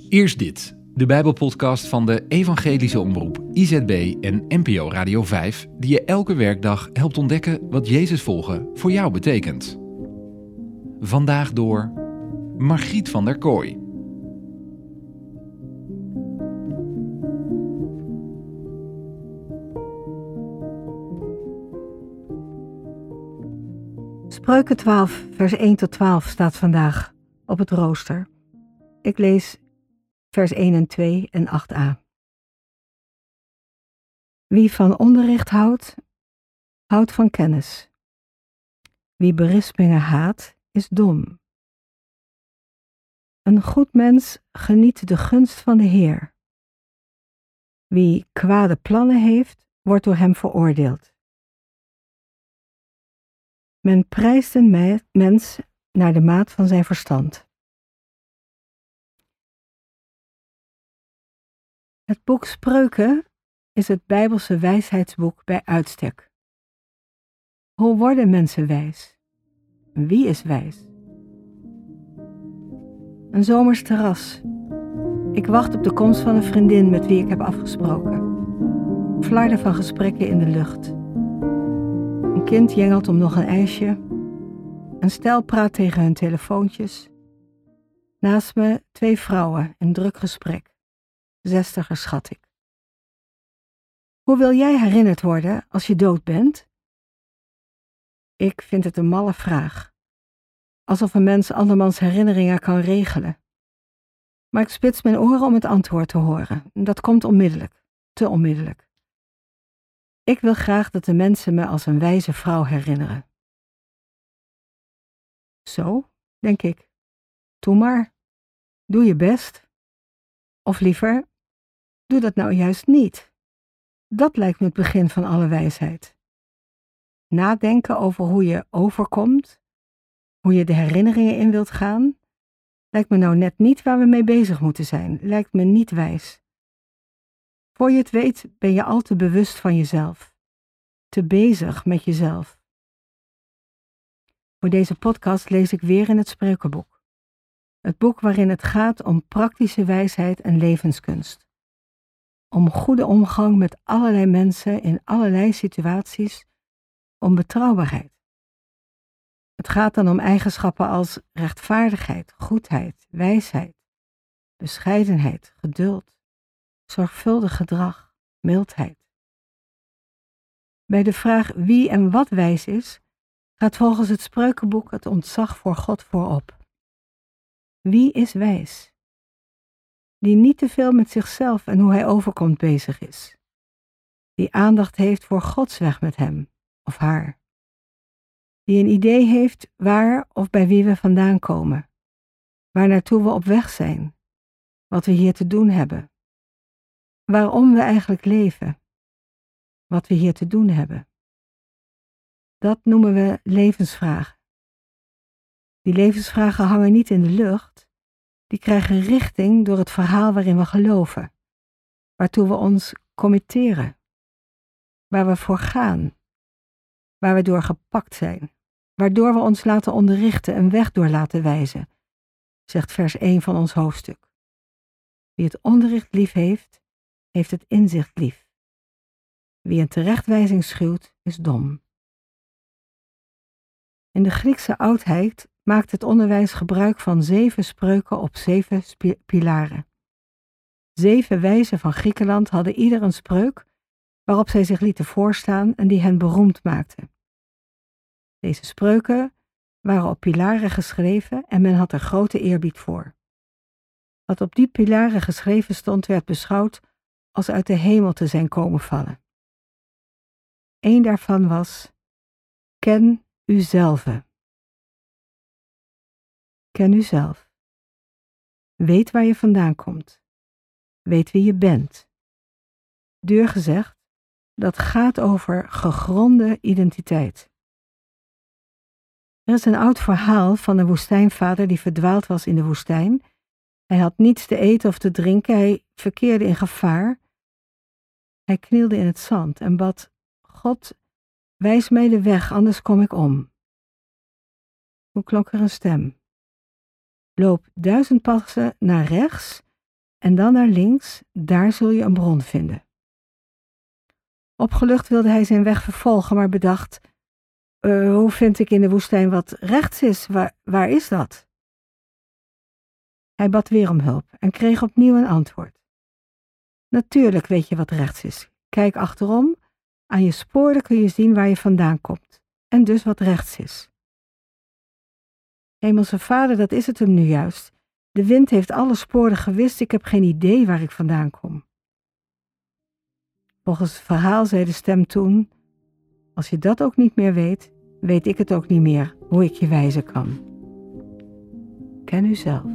Eerst dit, de Bijbelpodcast van de Evangelische Omroep IZB en NPO Radio 5, die je elke werkdag helpt ontdekken wat Jezus volgen voor jou betekent. Vandaag door Margriet van der Kooi. Spreuken 12, vers 1 tot 12 staat vandaag op het rooster. Ik lees vers 1 en 2 en 8a. Wie van onderricht houdt, houdt van kennis. Wie berispingen haat, is dom. Een goed mens geniet de gunst van de Heer. Wie kwade plannen heeft, wordt door hem veroordeeld. Men prijst een mens naar de maat van zijn verstand. Het boek Spreuken is het Bijbelse wijsheidsboek bij uitstek. Hoe worden mensen wijs? Wie is wijs? Een zomers terras. Ik wacht op de komst van een vriendin met wie ik heb afgesproken. Flarden van gesprekken in de lucht. Een kind jengelt om nog een ijsje. Een stel praat tegen hun telefoontjes. Naast me 2 vrouwen in druk gesprek. 60er schat ik. Hoe wil jij herinnerd worden als je dood bent? Ik vind het een malle vraag. Alsof een mens andermans herinneringen kan regelen. Maar ik spits mijn oren om het antwoord te horen. Dat komt onmiddellijk. Te onmiddellijk. Ik wil graag dat de mensen me als een wijze vrouw herinneren. Zo, denk ik. Doe maar. Doe je best. Of liever, doe dat nou juist niet. Dat lijkt me het begin van alle wijsheid. Nadenken over hoe je overkomt, hoe je de herinneringen in wilt gaan, lijkt me nou net niet waar we mee bezig moeten zijn. Lijkt me niet wijs. Voor je het weet ben je al te bewust van jezelf. Te bezig met jezelf. Voor deze podcast lees ik weer in het Spreukenboek. Het boek waarin het gaat om praktische wijsheid en levenskunst. Om goede omgang met allerlei mensen in allerlei situaties. Om betrouwbaarheid. Het gaat dan om eigenschappen als rechtvaardigheid, goedheid, wijsheid, bescheidenheid, geduld, zorgvuldig gedrag, mildheid. Bij de vraag wie en wat wijs is, gaat volgens het Spreukenboek het ontzag voor God voorop. Wie is wijs? Die niet te veel met zichzelf en hoe hij overkomt bezig is. Die aandacht heeft voor Gods weg met hem of haar. Die een idee heeft waar of bij wie we vandaan komen. Waar naartoe we op weg zijn. Wat we hier te doen hebben. Waarom we eigenlijk leven. Wat we hier te doen hebben. Dat noemen we levensvragen. Die levensvragen hangen niet in de lucht. Die krijgen richting door het verhaal waarin we geloven. Waartoe we ons committeren. Waar we voor gaan. Waar we door gepakt zijn. Waardoor we ons laten onderrichten en weg door laten wijzen. Zegt vers 1 van ons hoofdstuk. Wie het onderricht lief heeft, heeft het inzicht lief. Wie een terechtwijzing schuwt, is dom. In de Griekse oudheid maakt het onderwijs gebruik van 7 spreuken op 7 pilaren. 7 wijzen van Griekenland hadden ieder een spreuk waarop zij zich lieten voorstaan en die hen beroemd maakte. Deze spreuken waren op pilaren geschreven en men had er grote eerbied voor. Wat op die pilaren geschreven stond werd beschouwd als uit de hemel te zijn komen vallen. Eén daarvan was: ken uzelve. Ken uzelf. Weet waar je vandaan komt. Weet wie je bent. Duur gezegd, dat gaat over gegronde identiteit. Er is een oud verhaal van een woestijnvader die verdwaald was in de woestijn. Hij had niets te eten of te drinken, hij verkeerde in gevaar. Hij knielde in het zand en bad: God, wijs mij de weg, anders kom ik om. Toen klonk er een stem. Loop 1000 passen naar rechts en dan naar links, daar zul je een bron vinden. Opgelucht wilde hij zijn weg vervolgen, maar bedacht, hoe vind ik in de woestijn wat rechts is? Waar is dat? Hij bad weer om hulp en kreeg opnieuw een antwoord. Natuurlijk weet je wat rechts is. Kijk achterom, aan je sporen kun je zien waar je vandaan komt en dus wat rechts is. Hemelse Vader, dat is het hem nu juist. De wind heeft alle sporen gewist, ik heb geen idee waar ik vandaan kom. Volgens het verhaal zei de stem toen, als je dat ook niet meer weet, weet ik het ook niet meer hoe ik je wijzen kan. Ken u zelf.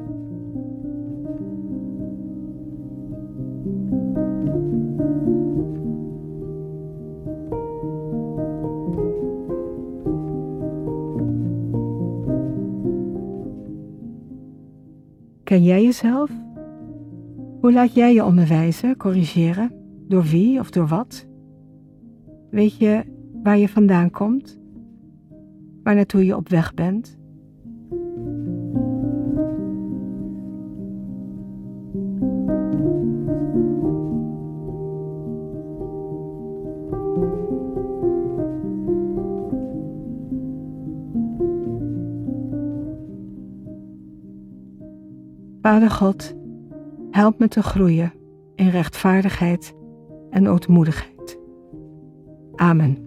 Ken jij jezelf? Hoe laat jij je onderwijzen, corrigeren? Door wie of door wat? Weet je waar je vandaan komt? Waar naartoe je op weg bent? Vader God, help me te groeien in rechtvaardigheid en ootmoedigheid. Amen.